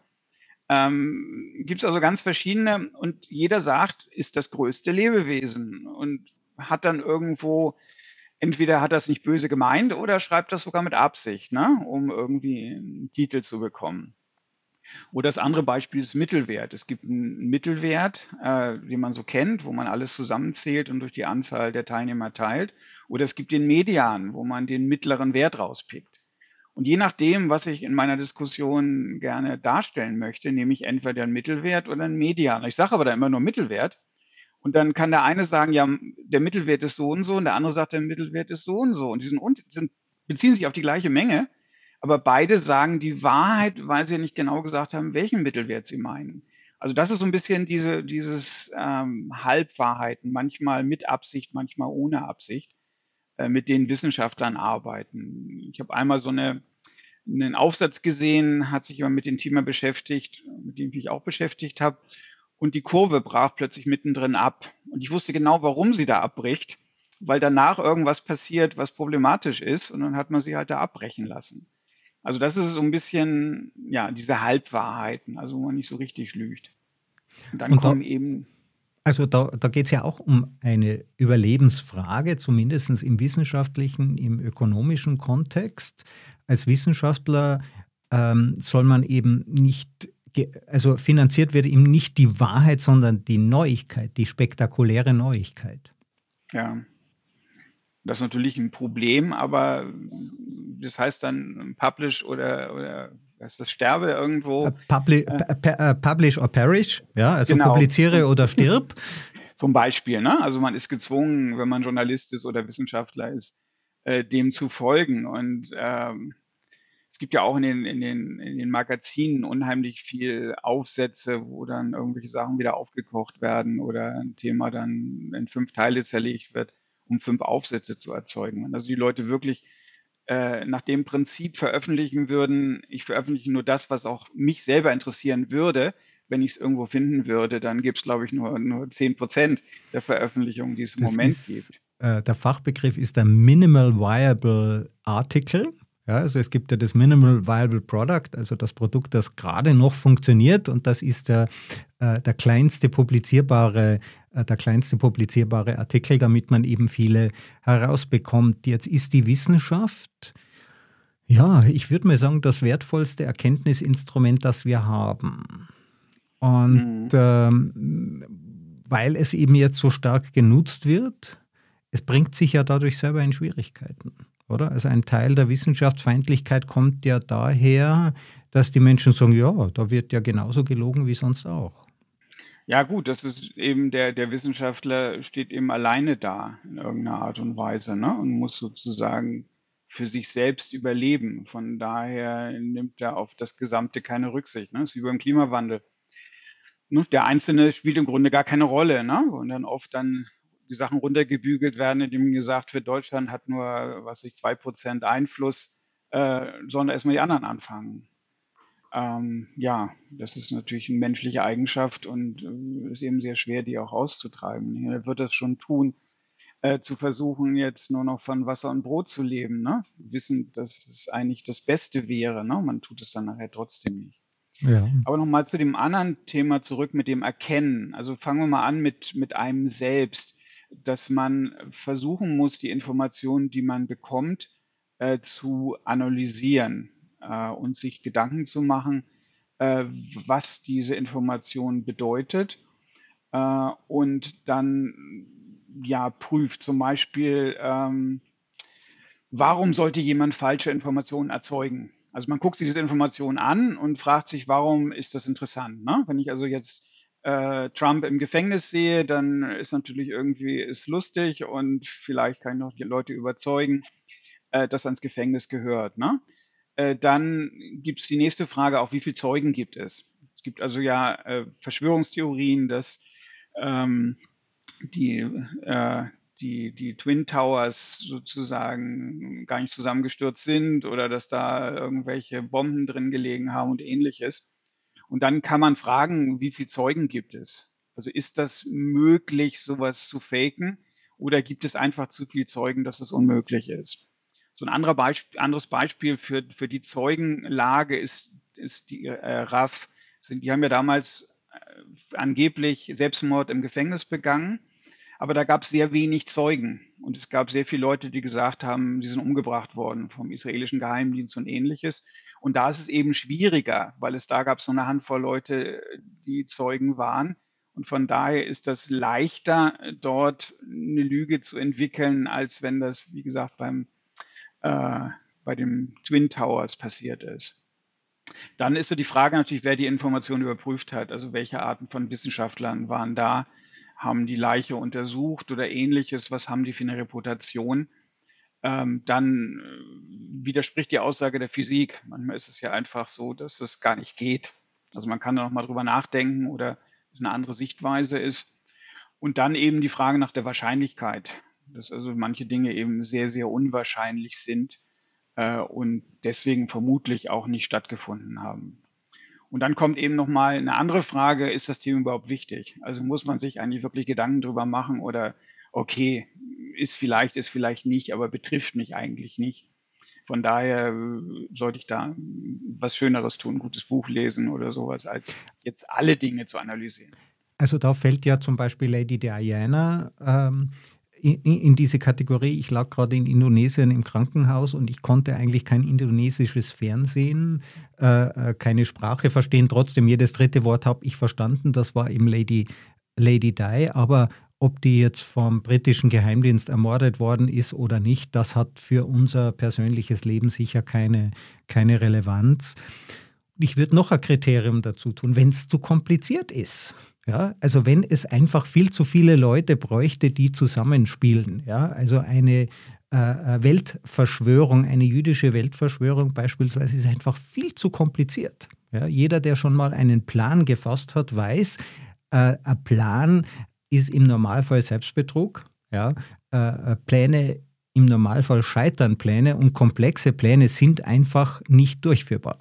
Ähm, Gibt es also ganz verschiedene und jeder sagt, ist das größte Lebewesen und hat dann irgendwo, entweder hat das nicht böse gemeint oder schreibt das sogar mit Absicht, ne, um irgendwie einen Titel zu bekommen. Oder das andere Beispiel ist Mittelwert. Es gibt einen Mittelwert, äh, den man so kennt, wo man alles zusammenzählt und durch die Anzahl der Teilnehmer teilt. Oder es gibt den Median, wo man den mittleren Wert rauspickt. Und je nachdem, was ich in meiner Diskussion gerne darstellen möchte, nehme ich entweder einen Mittelwert oder einen Median. Ich sage aber da immer nur Mittelwert. Und dann kann der eine sagen, ja, der Mittelwert ist so und so, und der andere sagt, der Mittelwert ist so und so. Und die sind, sind, beziehen sich auf die gleiche Menge. aber beide sagen die Wahrheit, weil sie nicht genau gesagt haben, welchen Mittelwert sie meinen. Also das ist so ein bisschen diese, dieses ähm, Halbwahrheiten, manchmal mit Absicht, manchmal ohne Absicht, äh, mit denen Wissenschaftlern arbeiten. Ich habe einmal so eine, einen Aufsatz gesehen, hat sich aber mit dem Thema beschäftigt, mit dem ich mich auch beschäftigt habe. Und die Kurve brach plötzlich mittendrin ab. Und ich wusste genau, warum sie da abbricht, weil danach irgendwas passiert, was problematisch ist. Und dann hat man sie halt da abbrechen lassen. Also das ist so ein bisschen, ja, diese Halbwahrheiten, also wo man nicht so richtig lügt. Und dann Und da, kommen eben, also da, da geht es ja auch um eine Überlebensfrage, zumindest im wissenschaftlichen, im ökonomischen Kontext. Als Wissenschaftler ähm, soll man eben nicht, ge- also finanziert wird eben nicht die Wahrheit, sondern die Neuigkeit, die spektakuläre Neuigkeit. ja, das ist natürlich ein Problem, aber das heißt dann Publish oder, oder was ist das, sterbe Äh, irgendwo. Publi Äh, pu- pu- äh, publish or perish, ja, also genau, publiziere zum, oder stirb. zum Beispiel. Ne? Also man ist gezwungen, wenn man Journalist ist oder Wissenschaftler ist, äh, dem zu folgen. Und ähm, es gibt ja auch in den, in den, in den Magazinen unheimlich viel Aufsätze, wo dann irgendwelche Sachen wieder aufgekocht werden oder ein Thema dann in fünf Teile zerlegt wird, um fünf Aufsätze zu erzeugen. Und also die Leute wirklich äh, nach dem Prinzip veröffentlichen würden, ich veröffentliche nur das, was auch mich selber interessieren würde. Wenn ich es irgendwo finden würde, dann gibt es, glaube ich, nur, nur zehn Prozent der Veröffentlichungen, die es im Das Moment ist, gibt. äh, der Fachbegriff ist der Minimal Viable Article. Ja, also es gibt ja das Minimal Viable Product, also das Produkt, das gerade noch funktioniert, und das ist der, äh, der kleinste publizierbare, äh, der kleinste publizierbare Artikel, damit man eben viele herausbekommt. Jetzt ist die Wissenschaft, ja, ich würde mal sagen, das wertvollste Erkenntnisinstrument, das wir haben. Und Mhm. ähm, weil es eben jetzt so stark genutzt wird, es bringt sich ja dadurch selber in Schwierigkeiten, oder? Also ein Teil der Wissenschaftsfeindlichkeit kommt ja daher, dass die Menschen sagen, ja, da wird ja genauso gelogen wie sonst auch. Ja gut, das ist eben der, der Wissenschaftler steht eben alleine da in irgendeiner Art und Weise, ne? Und muss sozusagen für sich selbst überleben. Von daher nimmt er auf das Gesamte keine Rücksicht. Ne? Das ist wie beim Klimawandel. Ne? Der Einzelne spielt im Grunde gar keine Rolle, ne? Und dann oft dann die Sachen runtergebügelt werden, indem gesagt wird, Deutschland hat nur, was weiß ich, zwei Prozent Einfluss, äh, sollen erstmal die anderen anfangen. Ähm, ja, das ist natürlich eine menschliche Eigenschaft und äh, ist eben sehr schwer, die auch auszutreiben. Er wird das schon tun, äh, zu versuchen, jetzt nur noch von Wasser und Brot zu leben, ne? Wissen, dass es eigentlich das Beste wäre, ne? Man tut es dann nachher trotzdem nicht. Ja. Aber nochmal zu dem anderen Thema zurück mit dem Erkennen. Also fangen wir mal an mit, mit einem selbst, dass man versuchen muss, die Informationen, die man bekommt, äh, zu analysieren äh, und sich Gedanken zu machen, äh, was diese Information bedeutet äh, und dann ja prüft zum Beispiel, ähm, warum sollte jemand falsche Informationen erzeugen? Also man guckt sich diese Information an und fragt sich, warum ist das interessant? Ne? Wenn ich also jetzt äh, Trump im Gefängnis sehe, dann ist natürlich irgendwie ist lustig und vielleicht kann ich noch die Leute überzeugen, äh, dass er ins Gefängnis gehört. Ne? Äh, dann gibt es die nächste Frage auch, wie viele Zeugen gibt es? Es gibt also ja äh, Verschwörungstheorien, dass ähm, die, äh, die, die Twin Towers sozusagen gar nicht zusammengestürzt sind oder dass da irgendwelche Bomben drin gelegen haben und ähnliches. Und dann kann man fragen, wie viele Zeugen gibt es? Also ist das möglich, sowas zu faken? Oder gibt es einfach zu viele Zeugen, dass es unmöglich ist? So ein anderer Beisp anderes Beispiel für, für die Zeugenlage ist, ist die äh, R A F. Sind, die haben ja damals äh, angeblich Selbstmord im Gefängnis begangen, aber da gab es sehr wenig Zeugen. Und es gab sehr viele Leute, die gesagt haben, sie sind umgebracht worden vom israelischen Geheimdienst und ähnliches. Und da ist es eben schwieriger, weil es da gab so eine Handvoll Leute, die Zeugen waren. Und von daher ist das leichter, dort eine Lüge zu entwickeln, als wenn das, wie gesagt, beim, äh, bei den Twin Towers passiert ist. Dann ist so die Frage natürlich, wer die Information überprüft hat. Also welche Arten von Wissenschaftlern waren da, haben die Leiche untersucht oder ähnliches, was haben die für eine Reputation. ähm, dann äh, widerspricht die Aussage der Physik. Manchmal ist es ja einfach so, dass es gar nicht geht. Also man kann da noch mal drüber nachdenken oder es eine andere Sichtweise ist. Und dann eben die Frage nach der Wahrscheinlichkeit, dass also manche Dinge eben sehr, sehr unwahrscheinlich sind äh, und deswegen vermutlich auch nicht stattgefunden haben. Und dann kommt eben noch mal 'ne andere Frage: Ist das Thema überhaupt wichtig? Also, muss man sich eigentlich wirklich Gedanken drüber machen oder okay, ist vielleicht, ist vielleicht nicht, aber betrifft mich eigentlich nicht. Von daher, äh, sollte ich da hm, was Schöneres tun, 'n gutes Buch lesen oder so was, als jetzt alle Dinge zu analysieren. Also da fällt ja zum Beispiel Lady Diana ähm, i i in diese Kategorie. Ich lag gerade in Indonesien im Krankenhaus und ich konnte eigentlich kein indonesisches Fernsehen, äh, äh, keine Sprache verstehen. Trotzdem, jedes dritte Wort habe ich verstanden. Das war eben Lady Lady Di. Aber ob die jetzt vom britischen Geheimdienst ermordet worden ist oder nicht, das hat für unser persönliches Leben sicher keine keine Relevanz. Ich würde noch ein Kriterium dazu tun, wenn es zu kompliziert ist. Ja, also wenn es einfach viel zu viele Leute bräuchte, die zusammenspielen. Ja, also eine äh, äh, Weltverschwörung, eine jüdische Weltverschwörung beispielsweise ist einfach viel zu kompliziert. Ja, jeder, der schon mal einen Plan gefasst hat, weiß, äh, ein Plan ist im Normalfall Selbstbetrug. Ja, äh, äh, Pläne im Normalfall scheitern Pläne und komplexe Pläne sind einfach nicht durchführbar.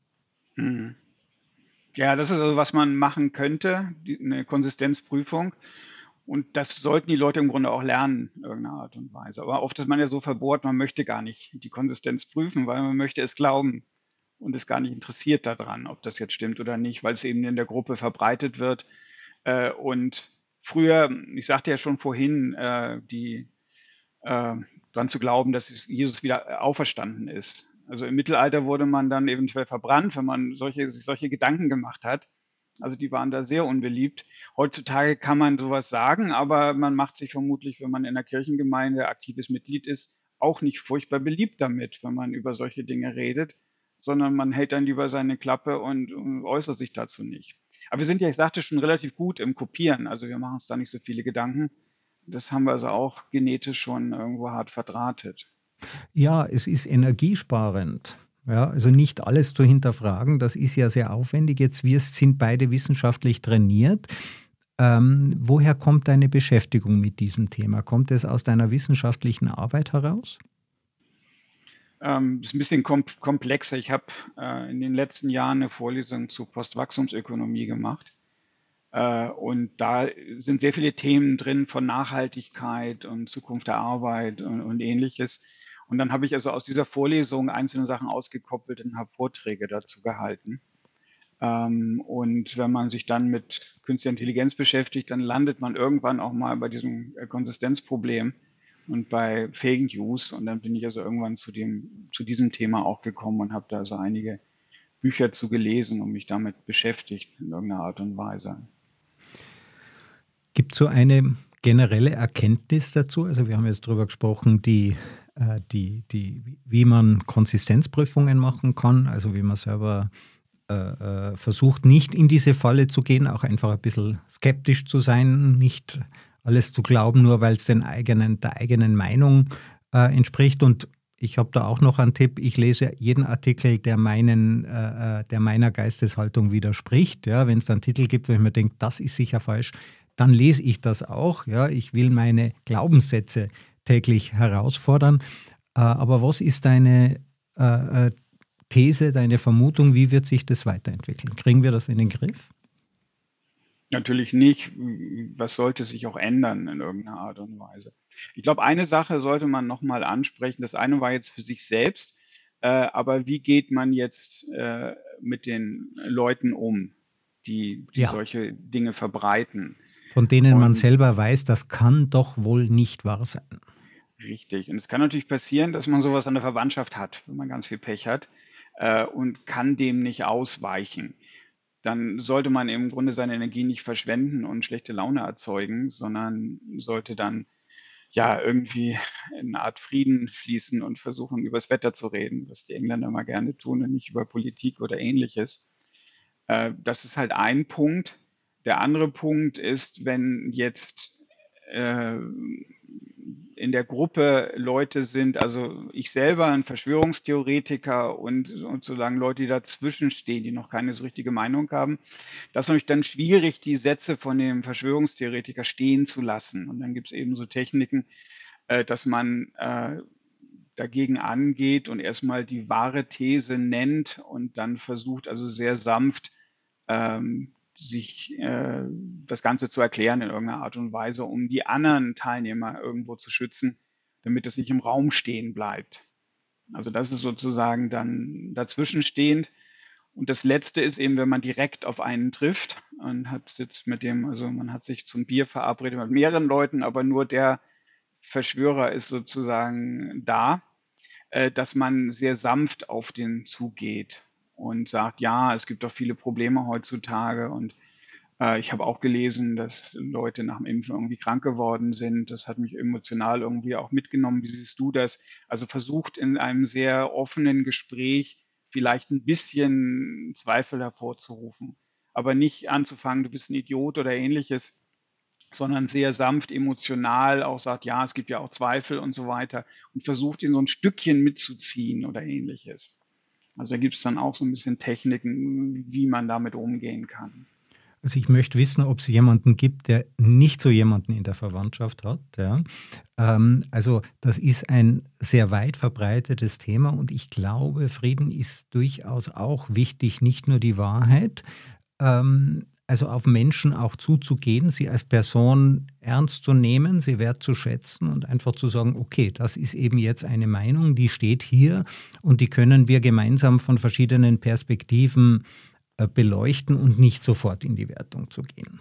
Mhm. Ja, das ist also, was man machen könnte, die 'ne Konsistenzprüfung. Und das sollten die Leute im Grunde auch lernen in irgendeiner Art und Weise. Aber oft ist man ja so verbohrt, man möchte gar nicht die Konsistenz prüfen, weil man möchte es glauben und ist gar nicht interessiert da dran, ob das jetzt stimmt oder nicht, weil es eben in der Gruppe verbreitet wird. Äh, und früher ich sagte ja schon vorhin, äh, die äh, dran zu glauben, dass es Jesus wieder äh, auferstanden ist. Also, im Mittelalter wurde man dann eventuell verbrannt, wenn man solche sich solche Gedanken gemacht hat. Also, die waren da sehr unbeliebt. Heutzutage kann man so was sagen, aber man macht sich vermutlich, wenn man in 'ner Kirchengemeinde aktives Mitglied ist, auch nicht furchtbar beliebt damit, wenn man über solche Dinge redet, sondern man hält dann lieber seine Klappe und und äußert sich dazu nicht. Aber wir sind ja, ich sagte schon, relativ gut im Kopieren. Also, wir machen uns da nicht so viele Gedanken. Das haben wir also auch genetisch schon irgendwo hart verdrahtet. Ja, es ist energiesparend. Ja, also nicht alles zu hinterfragen, das ist ja sehr aufwendig. Jetzt wir sind beide wissenschaftlich trainiert. Ähm, woher kommt deine Beschäftigung mit diesem Thema? Kommt es aus deiner wissenschaftlichen Arbeit heraus? Ähm, ist 'n bisschen komp komplexer. Ich habe, äh, in den letzten Jahren 'ne Vorlesung zu Postwachstumsökonomie gemacht. Äh, und da sind sehr viele Themen drin von Nachhaltigkeit und Zukunft der Arbeit und und Ähnliches. Und dann habe ich also aus dieser Vorlesung einzelne Sachen ausgekoppelt und habe Vorträge dazu gehalten. Ähm, und wenn man sich dann mit Künstlicher Intelligenz beschäftigt, dann landet man irgendwann auch mal bei diesem, äh, Konsistenzproblem und bei Fake News. Und dann bin ich also irgendwann zu dem zu diesem Thema auch gekommen und habe da so einige Bücher zu gelesen und mich damit beschäftigt in irgendeiner Art und Weise. Gibt so eine generelle Erkenntnis dazu? Also, wir haben jetzt drüber gesprochen, die äh, die die wie man Konsistenzprüfungen machen kann, also wie man selber, äh, äh, versucht, nicht in diese Falle zu gehen, auch einfach ein bisschen skeptisch zu sein, nicht alles zu glauben, nur weil's den eigenen der eigenen Meinung, äh, entspricht. Und ich habe da auch noch einen Tipp: Ich lese jeden Artikel, der meinen äh, äh, der meiner Geisteshaltung widerspricht, ja. Wenn's da 'n Titel gibt, wo ich mir denke: „Das ist sicher falsch“, dann lese ich das auch, ja. Ich will meine Glaubenssätze täglich herausfordern. Äh, aber was ist deine, äh, äh, These, deine Vermutung, wie wird sich das weiterentwickeln? Kriegen wir das in den Griff? Natürlich nicht. W was sollte sich auch ändern in irgendeiner Art und Weise? Ich glaube, eine Sache sollte man noch mal ansprechen. Das eine war jetzt für sich selbst, äh, aber wie geht man jetzt, äh, mit den Leuten um, die die Ja. solche Dinge verbreiten? Von denen man Und selber weiß, das kann doch wohl nicht wahr sein. Richtig. Und es kann natürlich passieren, dass man so was an der Verwandtschaft hat, wenn man ganz viel Pech hat, äh, und kann dem nicht ausweichen. Dann sollte man im Grunde seine Energie nicht verschwenden und schlechte Laune erzeugen, sondern sollte dann, ja, irgendwie in 'ne Art Frieden schließen und versuchen, übers Wetter zu reden, was die Engländer immer gerne tun und nicht über Politik oder Ähnliches. Äh, das ist halt ein Punkt. Der andere Punkt ist, wenn jetzt, ähm in der Gruppe Leute sind, also ich selber ein Verschwörungstheoretiker und sozusagen Leute, die dazwischen stehen, die noch keine so richtige Meinung haben, das ist natürlich dann schwierig, die Sätze von dem Verschwörungstheoretiker stehen zu lassen. Und dann gibt es eben so Techniken, äh, dass man äh, dagegen angeht und erstmal die wahre These nennt und dann versucht, also sehr sanft ähm, sich äh, das Ganze zu erklären in irgendeiner Art und Weise, um die anderen Teilnehmer irgendwo zu schützen, damit es nicht im Raum stehen bleibt. Also das ist sozusagen dann dazwischenstehend. Und das Letzte ist eben, wenn man direkt auf einen trifft und hat sitzt mit dem, also man hat sich zum Bier verabredet mit mehreren Leuten, aber nur der Verschwörer ist sozusagen da, äh, dass man sehr sanft auf den zugeht und sagt, ja, es gibt doch viele Probleme heutzutage und äh, ich habe auch gelesen, dass Leute nach dem Impfen irgendwie krank geworden sind. Das hat mich emotional irgendwie auch mitgenommen. Wie siehst du das? Also versucht in einem sehr offenen Gespräch vielleicht ein bisschen Zweifel hervorzurufen, aber nicht anzufangen, du bist ein Idiot oder ähnliches, sondern sehr sanft emotional auch sagt, ja, es gibt ja auch Zweifel und so weiter und versucht, ihn so ein Stückchen mitzuziehen oder ähnliches. Also da gibt es dann auch so ein bisschen Techniken, wie man damit umgehen kann. Also ich möchte wissen, ob es jemanden gibt, der nicht so jemanden in der Verwandtschaft hat. Ja. Ähm, also das ist ein sehr weit verbreitetes Thema und ich glaube, Frieden ist durchaus auch wichtig, nicht nur die Wahrheit, ähm, also auf Menschen auch zuzugehen, sie als Person ernst zu nehmen, sie wertzuschätzen und einfach zu sagen, okay, das ist eben jetzt eine Meinung, die steht hier und die können wir gemeinsam von verschiedenen Perspektiven äh, beleuchten und nicht sofort in die Wertung zu gehen.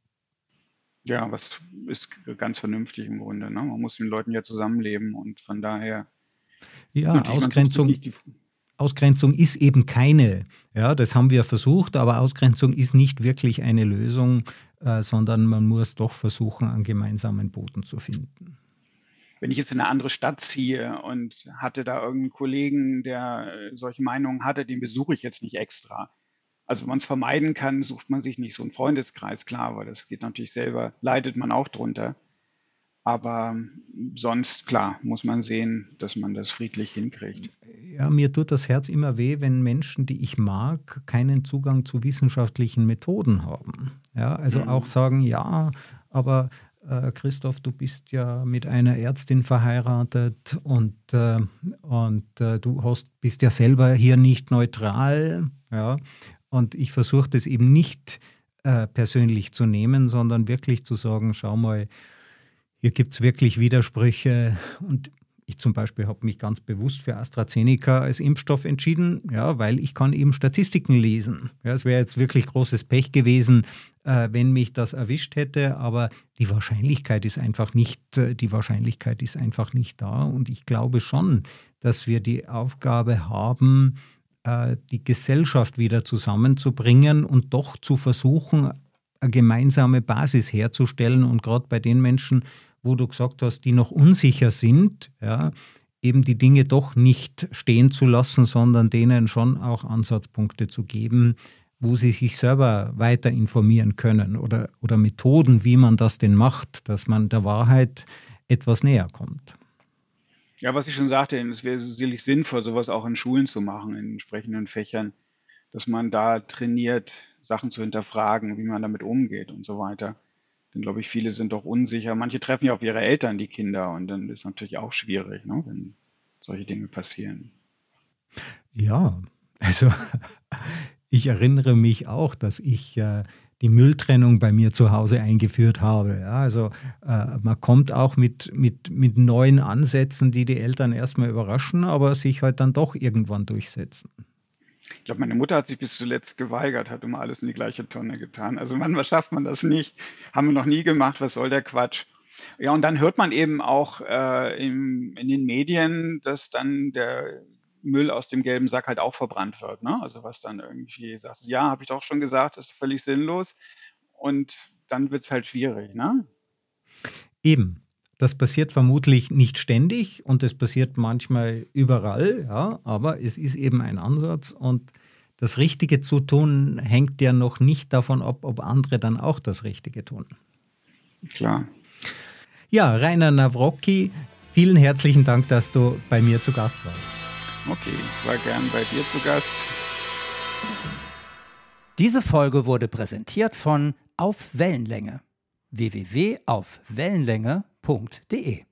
Ja, was ist ganz vernünftig im Grunde. Ne? Man muss mit den Leuten ja zusammenleben und von daher Ja, natürlich, man sucht sich Ausgrenzung, nicht die. Ausgrenzung ist eben keine, ja, das haben wir versucht, aber Ausgrenzung ist nicht wirklich eine Lösung, äh, sondern man muss doch versuchen, einen gemeinsamen Boden zu finden. Wenn ich jetzt in eine andere Stadt ziehe und hatte da irgendeinen Kollegen, der äh, solche Meinungen hatte, den besuche ich jetzt nicht extra. Also wenn man es vermeiden kann, sucht man sich nicht so einen Freundeskreis, klar, weil das geht natürlich selber, leidet man auch drunter. Aber sonst, klar, muss man sehen, dass man das friedlich hinkriegt. Ja, mir tut das Herz immer weh, wenn Menschen, die ich mag, keinen Zugang zu wissenschaftlichen Methoden haben. Ja, also auch Mhm. sagen, ja, aber äh, Christoph, du bist ja mit einer Ärztin verheiratet und, äh, und äh, du hast, bist ja selber hier nicht neutral. Ja, und ich versuche das eben nicht äh, persönlich zu nehmen, sondern wirklich zu sagen, schau mal, hier gibt es wirklich Widersprüche und ich zum Beispiel habe mich ganz bewusst für AstraZeneca als Impfstoff entschieden, ja, weil ich kann eben Statistiken lesen. Ja, es wäre jetzt wirklich großes Pech gewesen, äh, wenn mich das erwischt hätte, aber die Wahrscheinlichkeit ist einfach nicht, die Wahrscheinlichkeit ist einfach nicht da und ich glaube schon, dass wir die Aufgabe haben, äh, die Gesellschaft wieder zusammenzubringen und doch zu versuchen, eine gemeinsame Basis herzustellen und gerade bei den Menschen, wo du gesagt hast, die noch unsicher sind, ja, eben die Dinge doch nicht stehen zu lassen, sondern denen schon auch Ansatzpunkte zu geben, wo sie sich selber weiter informieren können oder, oder Methoden, wie man das denn macht, dass man der Wahrheit etwas näher kommt. Ja, was ich schon sagte, es wäre sicherlich sinnvoll, sowas auch in Schulen zu machen, in entsprechenden Fächern, dass man da trainiert, Sachen zu hinterfragen, wie man damit umgeht und so weiter. Denn, glaube ich, viele sind doch unsicher. Manche treffen ja auf ihre Eltern, die Kinder, und dann ist natürlich auch schwierig, ne, wenn solche Dinge passieren. Ja, also ich erinnere mich auch, dass ich äh, die Mülltrennung bei mir zu Hause eingeführt habe. Ja, also äh, man kommt auch mit, mit, mit neuen Ansätzen, die die Eltern erstmal überraschen, aber sich halt dann doch irgendwann durchsetzen. Ich glaube, meine Mutter hat sich bis zuletzt geweigert, hat immer alles in die gleiche Tonne getan. Also manchmal schafft man das nicht. Haben wir noch nie gemacht, was soll der Quatsch? Ja, und dann hört man eben auch äh, im, in den Medien, dass dann der Müll aus dem gelben Sack halt auch verbrannt wird. Ne? Also was dann irgendwie sagt, ja, habe ich doch schon gesagt, das ist völlig sinnlos. Und dann wird es halt schwierig. Ne? Eben, das passiert vermutlich nicht ständig und es passiert manchmal überall, ja, aber es ist eben ein Ansatz und das Richtige zu tun hängt ja noch nicht davon ab, ob andere dann auch das Richtige tun. Klar. Ja, Rainer Nawrocki, vielen herzlichen Dank, dass du bei mir zu Gast warst. Okay, ich war gern bei dir zu Gast. Diese Folge wurde präsentiert von Auf Wellenlänge. w w w punkt auf wellenlänge punkt de